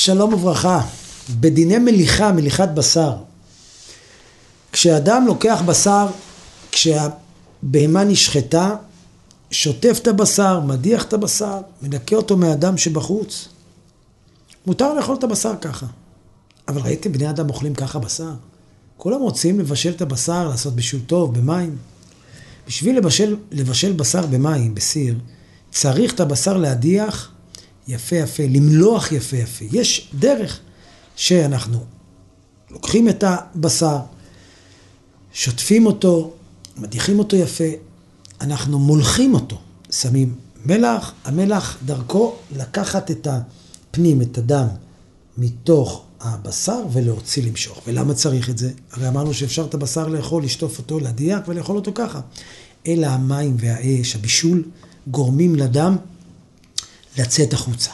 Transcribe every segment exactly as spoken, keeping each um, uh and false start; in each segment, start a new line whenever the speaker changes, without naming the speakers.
שלום וברכה. בדיני מליחה, מליחת בשר. כשאדם לוקח בשר, כשהבהמה נשחטה, שוטף את הבשר, מדיח את הבשר, מנקה אותו מהדם שבחוץ. מותר לאכול את הבשר ככה. אבל ראיתם בני אדם אוכלים ככה בשר? כולם רוצים לבשל את הבשר, לעשות בישול טוב, במים. בשביל לבשל, לבשל בשר במים, בסיר, צריך את הבשר להדיח יפה יפה, למלוח יפה יפה. יש דרך שאנחנו לוקחים את הבשר, שוטפים אותו, מדיחים אותו יפה, אנחנו מולחים אותו, שמים מלח, המלח דרכו לקחת את הפנים, את הדם, מתוך הבשר ולהוציא למשוך. ולמה צריך את זה? הרי אמרנו שאפשר את הבשר לאכול, לשטוף אותו, להדיח ולאכול אותו ככה. אלא המים והאש, הבישול, גורמים לדם לצאת החוצה.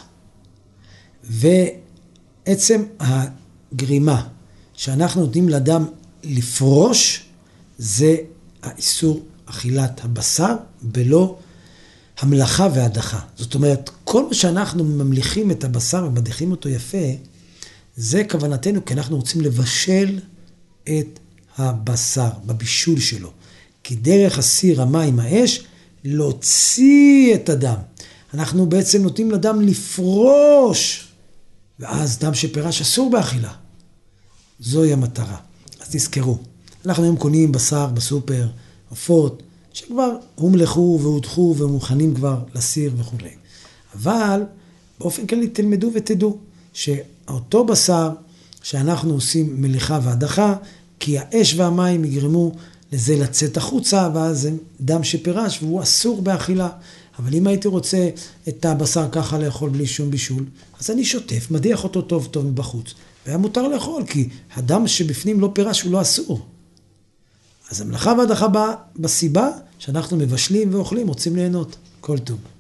ועצם הגרימה שאנחנו נותנים לדם לפרוש, זה האיסור אכילת הבשר בלא המלאכה והדחה. זאת אומרת, כל מה שאנחנו ממליכים את הבשר ומדיחים אותו יפה, זה כוונתנו, כי אנחנו רוצים לבשל את הבשר בבישול שלו. כי דרך הסיר, המים, האש, להוציא את הדם. אנחנו בעצם נותנים לדם לפרוש, ואז דם שפרש אסור באכילה. זוהי המטרה. אז תזכרו, אנחנו היום קונים בשר בסופר, עופות, שכבר הומלכו והודחו ומוכנים כבר לסיר וכו'. אבל באופן כללי תלמדו ותדעו שאותו בשר שאנחנו עושים מליחה והדחה, כי האש והמים יגרמו לזה לצאת החוצה, ואז זה דם שפרש והוא אסור באכילה. אבל אם הייתי רוצה את הבשר ככה לאכול בלי שום בישול, אז אני שוטף, מדיח אותו טוב טוב מבחוץ. והיה מותר לאכול, כי הדם שבפנים לא פרש הוא לא אסור. אז המלאכה והדחה באה בסיבה שאנחנו מבשלים ואוכלים, רוצים ליהנות. כל טוב.